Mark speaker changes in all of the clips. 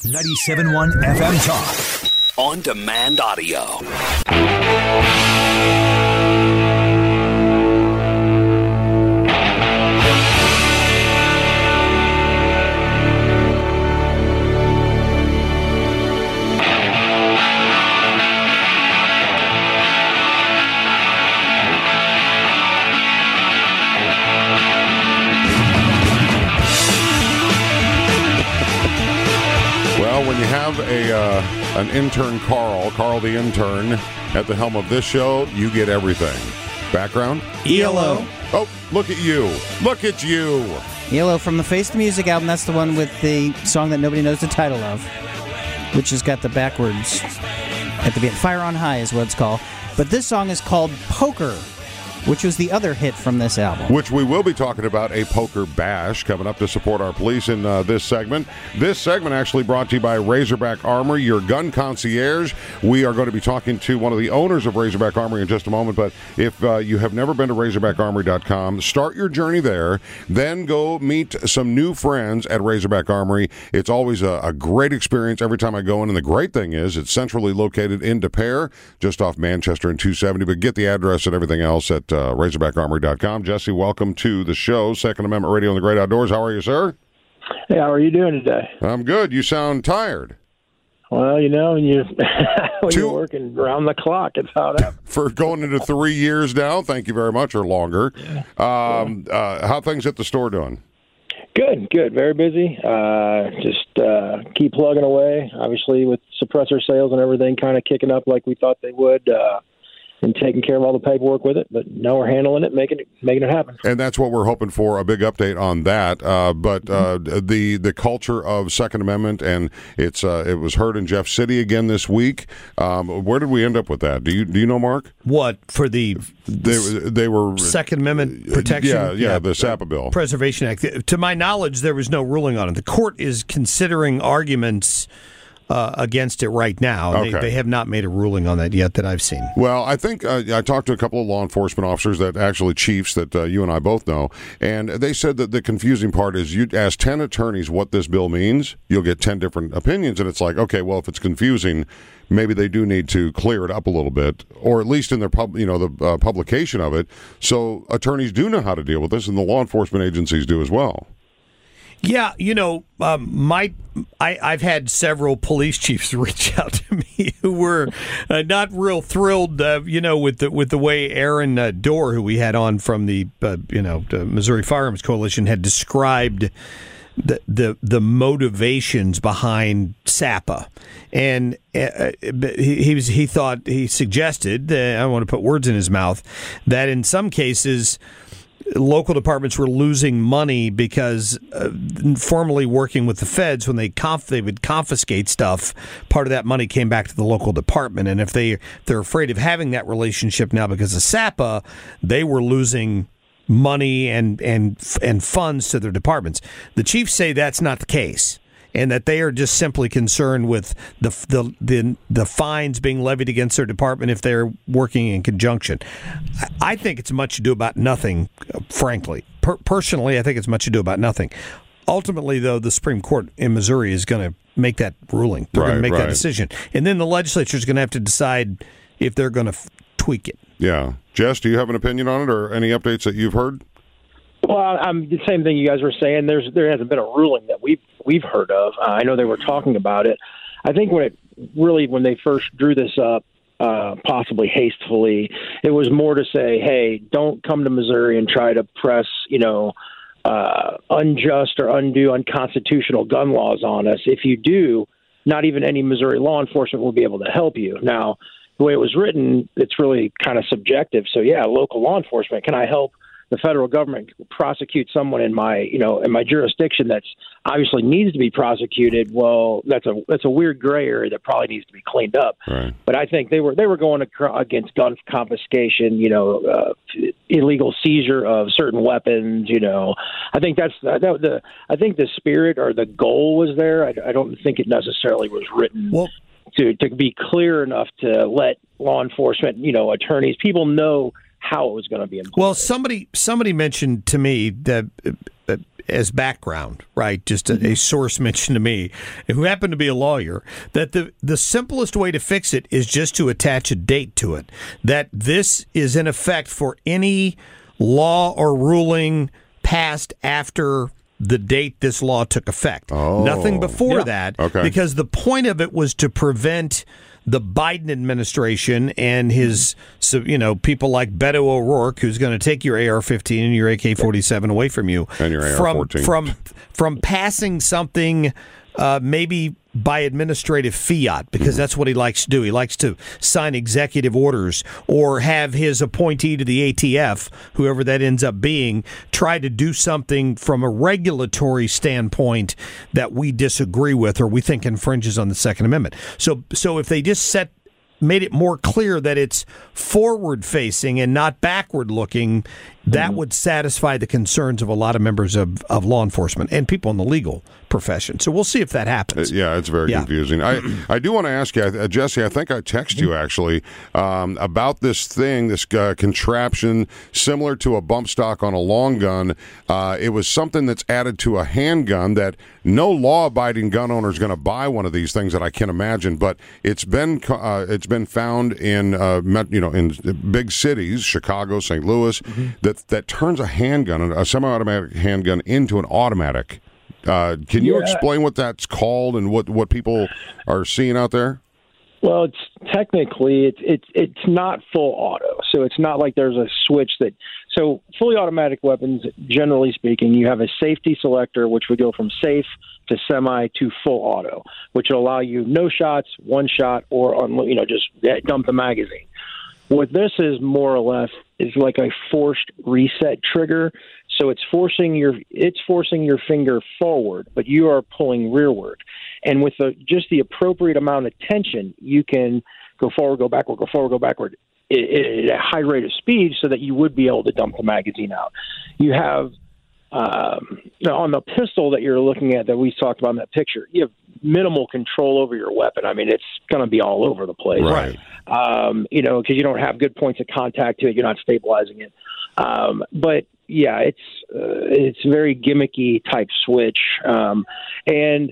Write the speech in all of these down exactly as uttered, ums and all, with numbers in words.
Speaker 1: ninety-seven point one F M Talk. On demand audio.
Speaker 2: When you have a uh, an intern, Carl, Carl the intern, at the helm of this show, you get everything. Background?
Speaker 3: E L O.
Speaker 2: Oh, look at you. Look at you.
Speaker 3: E L O from the Face the Music album. That's the one with the song that nobody knows the title of, which has got the backwards at the beginning. Fire on High is what it's called. But this song is called Poker, which was the other hit from this album.
Speaker 2: Which we will be talking about, a poker bash coming up to support our police in uh, this segment. This segment actually brought to you by Razorback Armory, your gun concierge. We are going to be talking to one of the owners of Razorback Armory in just a moment, but if uh, you have never been to razorback armory dot com, start your journey there, then go meet some new friends at Razorback Armory. It's always a, a great experience every time I go in, and the great thing is it's centrally located in Des Peres, just off Manchester and two seventy, but get the address and everything else at uh, razorback armory dot com. Jesse, welcome to the show, Second Amendment Radio and the Great Outdoors. How are you, sir?
Speaker 4: Hey, how are you doing today?
Speaker 2: I'm good. You sound tired.
Speaker 4: Well, you know, when, you, when Two, you're working around the clock, it's how it happens.
Speaker 2: For going into three years now, thank you very much, or longer. Yeah. Um, yeah. Uh, how things at the store doing?
Speaker 4: Good, good. Very busy. Uh, just uh, keep plugging away. Obviously, with suppressor sales and everything kind of kicking up like we thought they would. Uh, and taking care of all the paperwork with it, but now we're handling it, making it making it happen.
Speaker 2: And that's what we're hoping for, a big update on that. Uh, but uh, the the culture of Second Amendment, and it's uh, it was heard in Jeff City again this week. Um, where did we end up with that? Do you do you know, Mark?
Speaker 5: What for the
Speaker 2: they they were
Speaker 5: Second Amendment protection?
Speaker 2: Yeah, yeah, yeah the SAPA bill,
Speaker 5: Preservation Act. To my knowledge, there was no ruling on it. The court is considering arguments Uh, against it right now.
Speaker 2: Okay.
Speaker 5: They, they have not made a ruling on that yet that I've seen.
Speaker 2: Well, I think uh, I talked to a couple of law enforcement officers, that actually chiefs that uh, you and I both know, and they said that the confusing part is you ask ten attorneys what this bill means, you'll get ten different opinions, and it's like, okay, well, if it's confusing, maybe they do need to clear it up a little bit, or at least in their pub, you know, the uh, publication of it, so attorneys do know how to deal with this, and the law enforcement agencies do as well.
Speaker 5: Yeah, you know, um, my I, I've had several police chiefs reach out to me who were uh, not real thrilled, uh, you know, with the with the way Aaron uh, Dorr, who we had on from the uh, you know the Missouri Firearms Coalition, had described the the, the motivations behind SAPA, and uh, he, he was he thought he suggested, uh, I don't want to put words in his mouth, that in some cases local departments were losing money because uh, formerly working with the feds, when they conf- they would confiscate stuff, part of that money came back to the local department. And if they, they're afraid of having that relationship now because of SAPA, they were losing money and, and, and funds to their departments. The chiefs say that's not the case, and that they are just simply concerned with the, the the the fines being levied against their department if they're working in conjunction. I think it's much ado about nothing, frankly. Per- personally, I think it's much ado about nothing. Ultimately, though, the Supreme Court in Missouri is going to make that ruling. They're
Speaker 2: right,
Speaker 5: going to make
Speaker 2: right.
Speaker 5: that decision. And then the legislature is going to have to decide if they're going to f- tweak it.
Speaker 2: Yeah. Jess, do you have an opinion on it, or any updates that you've heard?
Speaker 4: Well, I'm the same thing you guys were saying. There's there hasn't been a ruling that we've we've heard of. Uh, I know they were talking about it. I think when it really when they first drew this up, uh, possibly hastily, it was more to say, hey, don't come to Missouri and try to press, you know, uh, unjust or undue, unconstitutional gun laws on us. If you do, not even any Missouri law enforcement will be able to help you. Now, the way it was written, it's really kind of subjective. So, yeah, local law enforcement, can I help the federal government prosecute someone in my, you know, in my jurisdiction that's obviously needs to be prosecuted? Well, that's a that's a weird gray area that probably needs to be cleaned up.
Speaker 2: Right.
Speaker 4: But I think they were they were going against gun confiscation, you know, uh, illegal seizure of certain weapons. You know, I think that's that, the I think the spirit or the goal was there. I, I don't think it necessarily was written
Speaker 5: well,
Speaker 4: to to be clear enough to let law enforcement, you know, attorneys, people know how it was going to be employed.
Speaker 5: Well, somebody somebody mentioned to me that as background, right? Just a, a source mentioned to me, who happened to be a lawyer, that the, the simplest way to fix it is just to attach a date to it. That this is in effect for any law or ruling passed after the date this law took effect.
Speaker 2: Oh.
Speaker 5: Nothing before
Speaker 4: Yeah.
Speaker 5: that,
Speaker 2: Okay.
Speaker 5: because the point of it was to prevent the Biden administration and his, so, you know, people like Beto O'Rourke, who's going to take your A R fifteen and your A K forty-seven away from you,
Speaker 2: And your A R
Speaker 5: from
Speaker 2: fourteen.
Speaker 5: from from passing something uh, maybe by administrative fiat, because
Speaker 2: Mm-hmm.
Speaker 5: that's what he likes to do. He likes to sign executive orders or have his appointee to the A T F, whoever that ends up being, try to do something from a regulatory standpoint that we disagree with or we think infringes on the Second Amendment. So, so if they just set made it more clear that it's forward facing and not backward looking, that would satisfy the concerns of a lot of members of, of law enforcement and people in the legal profession. So we'll see if that happens.
Speaker 2: Yeah, it's very
Speaker 5: Yeah.
Speaker 2: confusing. I, I do want to ask you, uh, Jesse, I think I texted you actually um, about this thing, this uh, contraption similar to a bump stock on a long gun. Uh, it was something that's added to a handgun that no law-abiding gun owner is going to buy one of these things that I can imagine, but it's been uh, it's been found in uh, met, you know in big cities, Chicago, Saint Louis, mm-hmm. that that turns a handgun, a semi-automatic handgun, into an automatic. Uh, can you
Speaker 4: Yeah.
Speaker 2: explain what that's called and what, what people are seeing out there?
Speaker 4: Well, it's technically it's it's it's not full auto, so it's not like there's a switch that. So fully automatic weapons, generally speaking, you have a safety selector, which would go from safe to semi to full auto, which will allow you no shots, one shot, or on you know just dump the magazine. What this is more or less is like a forced reset trigger. So it's forcing your it's forcing your finger forward, but you are pulling rearward. And with the, just the appropriate amount of tension, you can go forward, go backward, go forward, go backward at a high rate of speed, so that you would be able to dump the magazine out. You have um, on the pistol that you're looking at that we talked about in that picture, you have minimal control over your weapon. I mean, it's going to be all over the place,
Speaker 2: Right.
Speaker 4: Um, you know, because you don't have good points of contact to it. You're not stabilizing it. Um, but yeah, it's uh, it's a very gimmicky type switch, um, and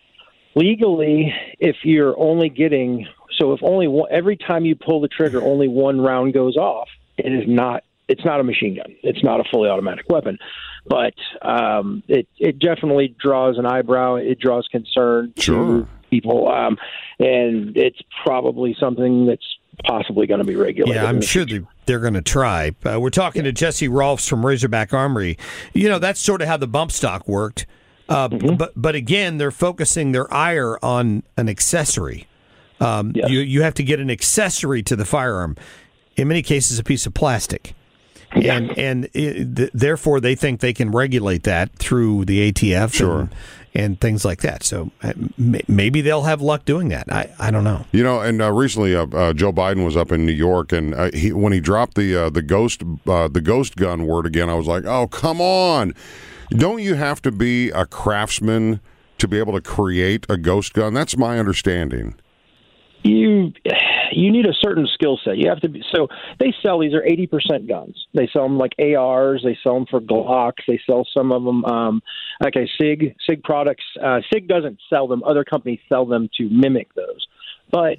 Speaker 4: legally, if you're only getting so if only one, every time you pull the trigger, only one round goes off, it is not it's not a machine gun. It's not a fully automatic weapon, but um, it it definitely draws an eyebrow. It draws concern
Speaker 2: Sure.
Speaker 4: to people, um, and it's probably something that's possibly going to be regulated.
Speaker 5: Yeah, I'm
Speaker 4: in the
Speaker 5: sure
Speaker 4: future.
Speaker 5: they, they're going to try. Uh, we're talking to Jesse Rolfs from Razorback Armory. You know, that's sort of how the bump stock worked. Uh,
Speaker 4: Mm-hmm.
Speaker 5: But but again, they're focusing their ire on an accessory. Um,
Speaker 4: Yes.
Speaker 5: You you have to get an accessory to the firearm. In many cases, a piece of plastic.
Speaker 4: Yeah.
Speaker 5: And and it, th- therefore, they think they can regulate that through the A T F
Speaker 2: Sure.
Speaker 5: and, and things like that. So uh, m- maybe they'll have luck doing that. I, I don't know.
Speaker 2: You know, and uh, recently uh, uh, Joe Biden was up in New York, and uh, he, when he dropped the uh, the ghost uh, the ghost gun word again, I was like, oh, come on. Don't you have to be a craftsman to be able to create a ghost gun? That's my understanding.
Speaker 4: You you need a certain skill set. You have to be so they sell these are eighty percent guns. They sell them like A Rs. They sell them for Glocks. They sell some of them um, like a SIG SIG products. Uh, SIG doesn't sell them. Other companies sell them to mimic those. But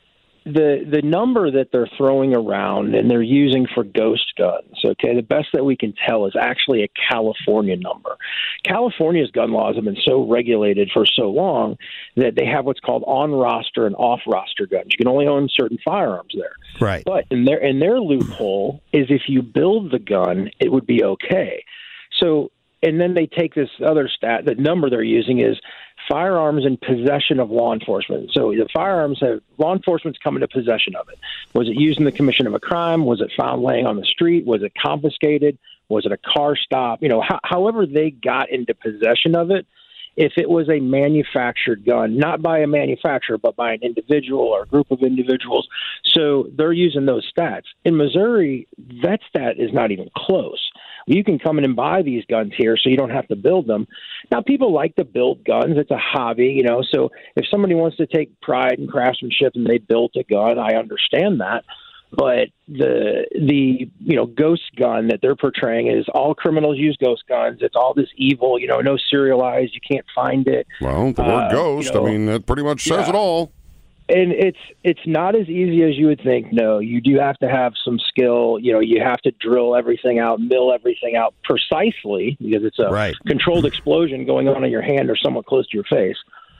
Speaker 4: the the number that they're throwing around and they're using for ghost guns, okay, the best that we can tell is actually a California number. California's gun laws have been so regulated for so long that they have what's called on-roster and off-roster guns. You can only own certain firearms there.
Speaker 5: Right.
Speaker 4: But in their in their loophole is if you build the gun, it would be okay. So, and then they take this other stat. The number they're using is firearms in possession of law enforcement. So the firearms have law enforcement's come into possession of it. Was it used in the commission of a crime? Was it found laying on the street? Was it confiscated? Was it a car stop? You know, ho- however they got into possession of it. If it was a manufactured gun, not by a manufacturer, but by an individual or a group of individuals. So they're using those stats. In Missouri, that stat is not even close. You can come in and buy these guns here so you don't have to build them. Now, people like to build guns. It's a hobby, you know. So if somebody wants to take pride in craftsmanship and they built a gun, I understand that. But the the you know ghost gun that they're portraying is all criminals use ghost guns. It's all this evil, you know, no serialized. You can't find it.
Speaker 2: Well, the word
Speaker 4: uh,
Speaker 2: ghost,
Speaker 4: you know,
Speaker 2: I mean, that pretty much says
Speaker 4: yeah.
Speaker 2: it all.
Speaker 4: And it's it's not as easy as you would think. No, you do have to have some skill. You know, you have to drill everything out, mill everything out precisely because it's a
Speaker 5: right.
Speaker 4: controlled explosion going on in your hand or somewhat close to your face.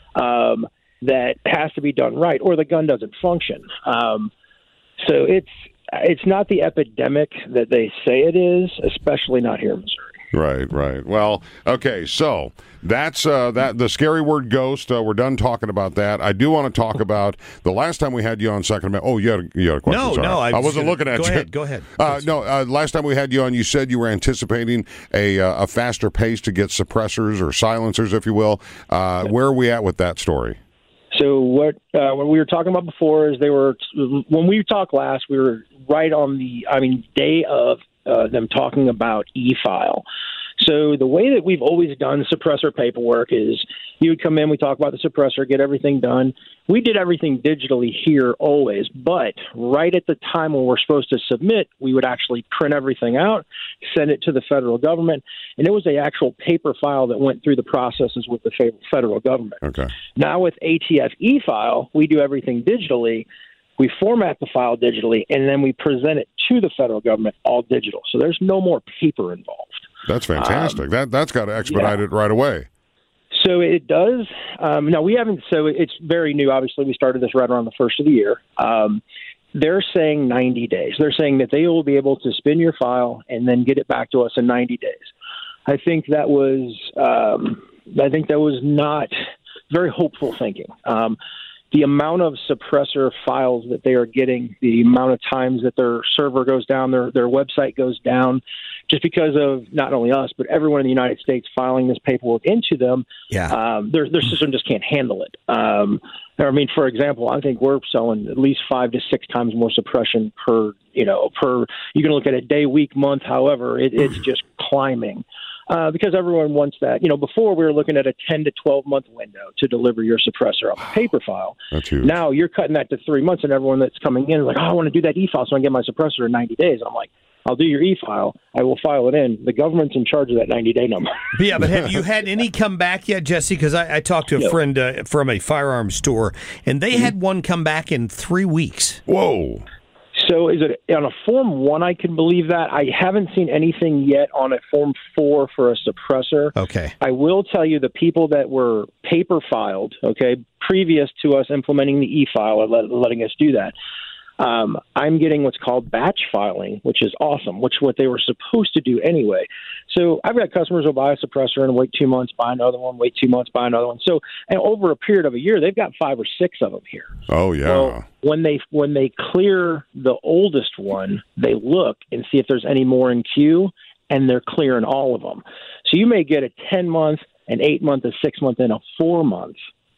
Speaker 4: Um, that has to be done right, or the gun doesn't function. Um, so it's it's not the epidemic that they say it is, especially not here in Missouri.
Speaker 2: Right, right. Well, okay, so that's uh, that. The scary word ghost. Uh, we're done talking about that. I do want to talk about the last time we had you on Second Amendment. Oh, you had a, you had a question.
Speaker 5: No,
Speaker 2: Sorry.
Speaker 5: no, I,
Speaker 2: I wasn't
Speaker 5: gonna,
Speaker 2: looking at
Speaker 5: go
Speaker 2: you.
Speaker 5: Ahead, go ahead.
Speaker 2: Uh, no, uh, last time we had you on, you said you were anticipating a uh, a faster pace to get suppressors or silencers, if you will. Uh, where are we at with that story?
Speaker 4: So what uh, what we were talking about before is they were when we talked last, we were right on the I mean day of uh, them talking about e-file. So the way that we've always done suppressor paperwork is you would come in, we talk about the suppressor, get everything done. We did everything digitally here always, but right at the time when we're supposed to submit, we would actually print everything out, send it to the federal government, and it was an actual paper file that went through the processes with the federal government.
Speaker 2: Okay.
Speaker 4: Now with A T F e-file, we do everything digitally. We format the file digitally, and then we present it to the federal government all digital. So there's no more paper involved.
Speaker 2: That's fantastic.
Speaker 4: Um,
Speaker 2: that that's got to expedite
Speaker 4: yeah.
Speaker 2: it right away.
Speaker 4: So it does. Um, now we haven't. So it's very new. Obviously, we started this right around the first of the year. Um, they're saying ninety days. They're saying that they will be able to spin your file and then get it back to us in ninety days. I think that was. Um, I think that was not very hopeful thinking. Um, the amount of suppressor files that they are getting, the amount of times that their server goes down, their their website goes down, just because of not only us, but everyone in the United States filing this paperwork into them,
Speaker 5: yeah.
Speaker 4: um, their, their system just can't handle it. Um, I mean, for example, I think we're selling at least five to six times more suppression per, you know, per, you can look at it day, week, month, however, it, it's just climbing. Uh, because everyone wants that. You know, before we were looking at a ten to twelve month window to deliver your suppressor off a paper file.
Speaker 2: That's huge.
Speaker 4: Now you're cutting that to three months, and everyone that's coming in is like, oh, I want to do that e-file so I can get my suppressor in ninety days. And I'm like, I'll do your e-file. I will file it in. The government's in charge of that ninety-day number.
Speaker 5: Yeah, but have you had any come back yet, Jesse? Because I, I talked to a
Speaker 4: no.
Speaker 5: friend uh, from a firearms store, and they mm-hmm. had one come back in three weeks.
Speaker 2: Whoa.
Speaker 4: So is it on a Form one, I can believe that. I haven't seen anything yet on a Form four for a suppressor.
Speaker 5: Okay.
Speaker 4: I will tell you the people that were paper filed, okay, previous to us implementing the e-file or let, letting us do that, um, I'm getting what's called batch filing, which is awesome, which is what they were supposed to do anyway. So I've got customers who buy a suppressor and wait two months, buy another one, wait two months, buy another one. So and over a period of a year, they've got five or six of them here.
Speaker 2: Oh, yeah.
Speaker 4: Well, when they when they clear the oldest one, they look and see if there's any more in queue, and they're clearing all of them. So you may get a ten-month, an eight-month, a six-month, and a four-month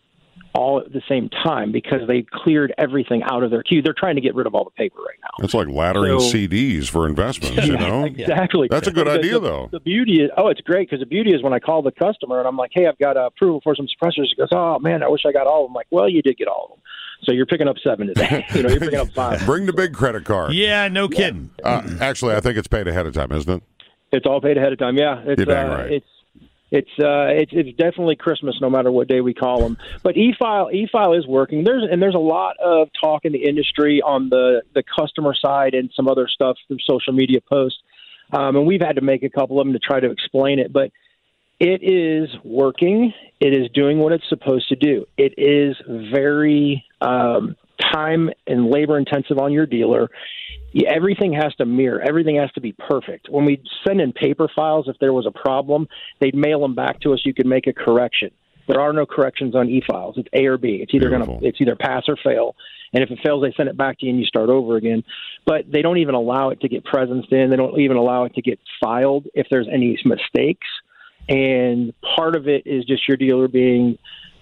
Speaker 4: all at the same time because they cleared everything out of their queue. They're trying to get rid of all the paper right now.
Speaker 2: It's like laddering
Speaker 4: so,
Speaker 2: C Ds for investments, you know?
Speaker 4: Exactly.
Speaker 2: That's a good
Speaker 4: the,
Speaker 2: idea,
Speaker 4: the,
Speaker 2: though.
Speaker 4: The beauty is, oh, it's great because the beauty is when I call the customer and I'm like, hey, I've got approval for some suppressors. He goes, oh, man, I wish I got all of them. I'm like, well, you did get all of them. So you're picking up seven today. You know, you're picking up five.
Speaker 2: Bring the big credit card.
Speaker 5: Yeah, no kidding.
Speaker 2: Uh, actually, I think it's paid ahead of time, isn't it?
Speaker 4: It's all paid ahead of time. Yeah, it's
Speaker 2: You're dang
Speaker 4: uh,
Speaker 2: right.
Speaker 4: it's it's uh, it's it's definitely Christmas, no matter what day we call them. But e-file e-file is working. There's and there's a lot of talk in the industry on the the customer side and some other stuff through social media posts, um, and we've had to make a couple of them to try to explain it, but. It is working. It is doing what it's supposed to do. It is very um, time and labor intensive on your dealer. Everything has to mirror. Everything has to be perfect. When we send in paper files, if there was a problem, they'd mail them back to us. You could make a correction. There are no corrections on e-files. It's A or B. It's either going to it's either pass or fail. And if it fails, they send it back to you and you start over again. But they don't even allow it to get presenced in. They don't even allow it to get filed if there's any mistakes. And part of it is just your dealer being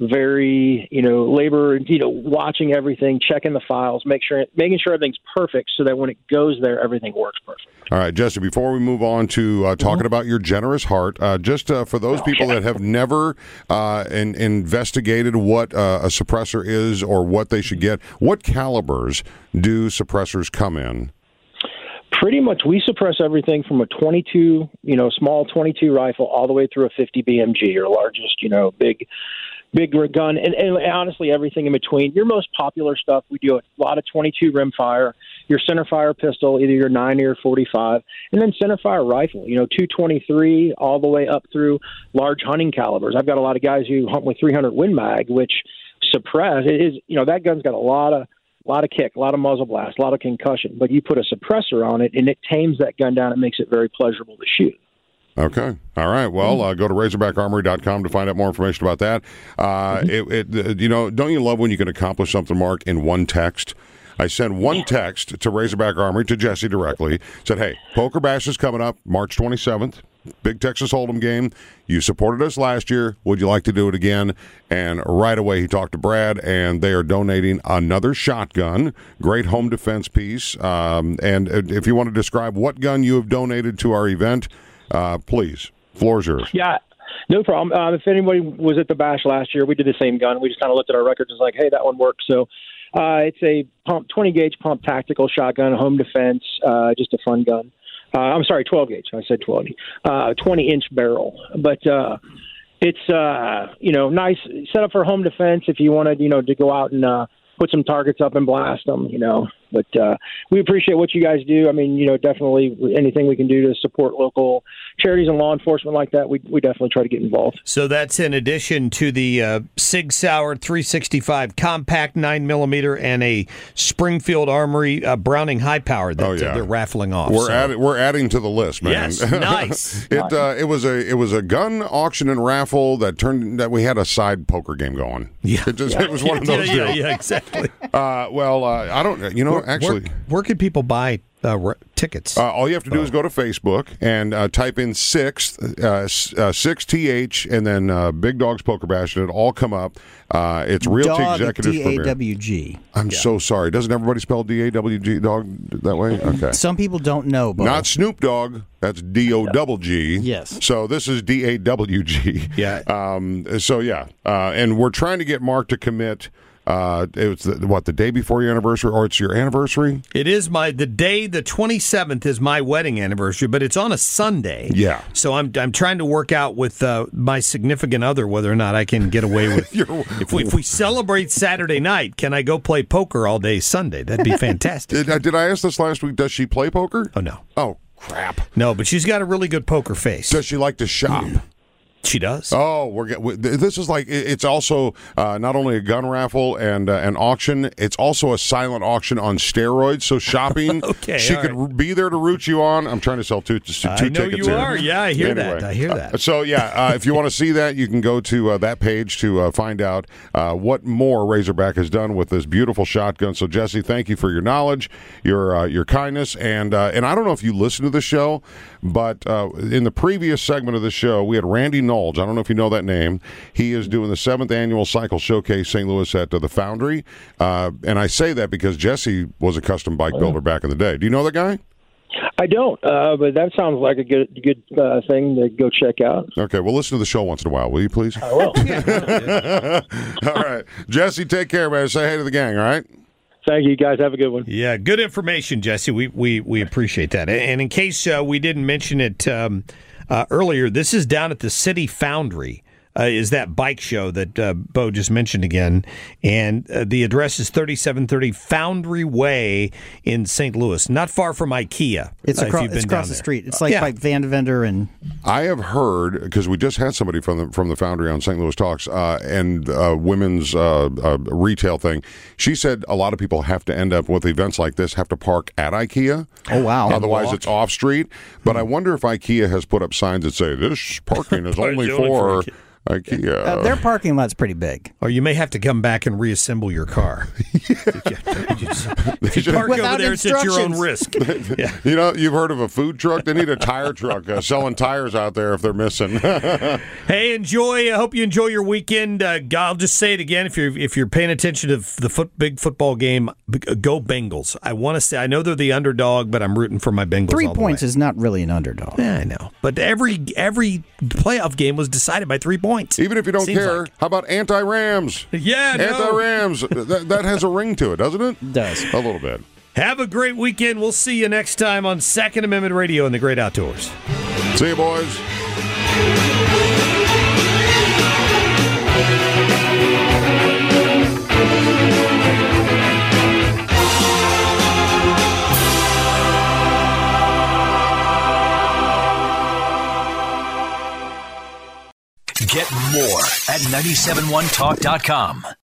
Speaker 4: very, you know, labor, you know, watching everything, checking the files, make sure, making sure everything's perfect so that when it goes there, everything works perfect.
Speaker 2: All right, Jesse, before we move on to uh, talking mm-hmm. about your generous heart, uh, just uh, for those people that have never uh, in, investigated what uh, a suppressor is or what they should get, what calibers do suppressors come in?
Speaker 4: Pretty much, we suppress everything from a twenty-two, you know, small twenty-two rifle all the way through a fifty B M G, your largest, you know, big, big gun, and, and honestly, everything in between. Your most popular stuff, we do a lot of twenty-two rimfire, your centerfire pistol, either your ninety or forty-five, and then centerfire rifle, you know, two twenty-three all the way up through large hunting calibers. I've got a lot of guys who hunt with three hundred Win Mag, which suppress. It is, you know, that gun's got a lot of A lot of kick, a lot of muzzle blast, a lot of concussion. But you put a suppressor on it, and it tames that gun down. It makes it very pleasurable to shoot.
Speaker 2: Okay. All right. Well, uh, go to razorback armory dot com to find out more information about that. Uh, mm-hmm. it, it, you know, don't you love when you can accomplish something, Mark, in one text? I sent one text to Razorback Armory, to Jesse directly, said, hey, Poker Bash is coming up March twenty-seventh. Big Texas Hold'em game. You supported us last year. Would you like to do it again? And right away he talked to Brad, and they are donating another shotgun. Great home defense piece. Um, and if you want to describe what gun you have donated to our event, uh, please. Floor's yours.
Speaker 4: Yeah, no problem. Um, if anybody was at the Bash last year, we did the same gun. We just kind of looked at our records and was like, hey, that one works. So uh, it's a pump, twenty gauge pump tactical shotgun, home defense, uh, just a fun gun. Uh, I'm sorry, twelve gauge. I said twenty. Uh, twenty inch barrel. But uh, it's, uh, you know, nice set up for home defense if you wanted, you know, to go out and uh, put some targets up and blast them, you know. But uh, we appreciate what you guys do. I mean, you know, definitely anything we can do to support local charities and law enforcement like that, we we definitely try to get involved.
Speaker 5: So that's in addition to the uh, Sig Sauer three sixty-five compact nine millimeter and a Springfield Armory uh, Browning high power that
Speaker 2: oh, yeah.
Speaker 5: uh, they're raffling off.
Speaker 2: We're
Speaker 5: so.
Speaker 2: add, we're adding to the list, man.
Speaker 5: Yes, nice.
Speaker 2: it uh, it was a it was a gun auction and raffle that turned that we had a side poker game going.
Speaker 5: Yeah,
Speaker 2: it, just,
Speaker 5: yeah.
Speaker 2: it was one of those.
Speaker 5: yeah,
Speaker 2: deals.
Speaker 5: yeah, yeah, exactly.
Speaker 2: Uh, well, uh, I don't. You know,
Speaker 5: where,
Speaker 2: actually,
Speaker 5: where, where can people buy uh, r- tickets?
Speaker 2: Uh, all you have to do
Speaker 5: oh.
Speaker 2: is go to Facebook and uh, type in six, uh, uh, six T H, and then uh, Big Dogs Poker Bash, and it'll all come up. Uh, it's Realty
Speaker 3: Dog,
Speaker 2: Executives
Speaker 3: D A W G.
Speaker 2: I'm yeah. so sorry. Doesn't everybody spell D A W G dog that way? Okay.
Speaker 3: Some people don't know, Bo.
Speaker 2: Not Snoop Dogg. That's D O double G.
Speaker 3: Yes.
Speaker 2: So this is D A W G.
Speaker 5: Yeah.
Speaker 2: Um. So yeah. Uh. And we're trying to get Mark to commit. Uh, it was the, what the day before your anniversary, or it's your anniversary.
Speaker 5: It is my the day. The twenty-seventh is my wedding anniversary, but it's on a Sunday.
Speaker 2: Yeah.
Speaker 5: So I'm I'm trying to work out with uh, my significant other whether or not I can get away with. if we if we celebrate Saturday night, can I go play poker all day Sunday? That'd be fantastic.
Speaker 2: did, did I ask this last week? Does she play poker?
Speaker 5: Oh no.
Speaker 2: Oh crap.
Speaker 5: No, but she's got a really good poker face.
Speaker 2: Does she like to shop?
Speaker 5: She does.
Speaker 2: Oh, we're get, this is like it's also uh, not only a gun raffle and uh, an auction. It's also a silent auction on steroids. So shopping,
Speaker 5: okay,
Speaker 2: she could
Speaker 5: right.
Speaker 2: be there to root you on. I'm trying to sell two, two
Speaker 5: I
Speaker 2: tickets.
Speaker 5: know you
Speaker 2: here.
Speaker 5: are. Yeah, I hear
Speaker 2: anyway,
Speaker 5: that. I hear that.
Speaker 2: Uh, so yeah, uh, if you want to see that, you can go to uh, that page to uh, find out uh, what more Razorback has done with this beautiful shotgun. So Jesse, thank you for your knowledge, your uh, your kindness, and uh, and I don't know if you listen to the show, but uh, in the previous segment of the show, we had Randy Knowles. I don't know if you know that name. He is doing the seventh annual Cycle Showcase Saint Louis at uh, the Foundry. Uh, and I say that because Jesse was a custom bike builder back in the day. Do you know the guy?
Speaker 4: I don't, uh, but that sounds like a good good uh, thing to go check out.
Speaker 2: Okay, well, listen to the show once in a while, will you, please?
Speaker 4: I will.
Speaker 2: All right. Jesse, take care, man. Say hey to the gang, all right?
Speaker 4: Thank you, guys. Have a good one.
Speaker 5: Yeah, good information, Jesse. We we, we appreciate that. And in case uh, we didn't mention it um, uh, earlier, this is down at the City Foundry. Uh, is that bike show that uh, Bo just mentioned again. And uh, the address is thirty-seven thirty Foundry Way in Saint Louis, not far from IKEA.
Speaker 3: It's,
Speaker 5: uh,
Speaker 3: acro-
Speaker 5: it's
Speaker 3: across
Speaker 5: down
Speaker 3: the
Speaker 5: there.
Speaker 3: street. It's like
Speaker 5: yeah.
Speaker 3: by Van Devender and...
Speaker 2: I have heard, because we just had somebody from the from the Foundry on Saint Louis Talks uh, and uh, women's uh, uh, retail thing. She said a lot of people have to end up with events like this, have to park at IKEA.
Speaker 3: Oh, wow.
Speaker 2: Otherwise,
Speaker 5: walk.
Speaker 2: it's off street. But I wonder if IKEA has put up signs that say, this parking is only
Speaker 5: It's only
Speaker 2: for...
Speaker 5: for
Speaker 2: IKEA.
Speaker 3: Uh, their parking lot's pretty big.
Speaker 5: Or you may have to come back and reassemble your car. If you park
Speaker 3: Without
Speaker 5: over there, it's at your own
Speaker 3: instructions.
Speaker 5: risk. Yeah.
Speaker 2: You know, you've heard of a food truck? They need a tire truck uh, selling tires out there if they're missing.
Speaker 5: Hey, enjoy. I hope you enjoy your weekend. Uh, I'll just say it again. If you're if you're paying attention to the foot, big football game, go Bengals. I want to say I know they're the underdog, but I'm rooting for my Bengals.
Speaker 3: Three
Speaker 5: all the
Speaker 3: points
Speaker 5: way.
Speaker 3: is not really an underdog.
Speaker 5: Yeah, I know, but every every playoff game was decided by three points.
Speaker 2: Even if you don't
Speaker 5: Seems
Speaker 2: care,
Speaker 5: like.
Speaker 2: how about anti-Rams?
Speaker 5: Yeah, no.
Speaker 2: Anti-Rams. that, that has a ring to it, doesn't it?
Speaker 3: It does.
Speaker 2: A little bit.
Speaker 5: Have a great weekend. We'll see you next time on Second Amendment Radio in the Great Outdoors.
Speaker 2: See you, boys.
Speaker 1: Get more at nine seven one talk dot com.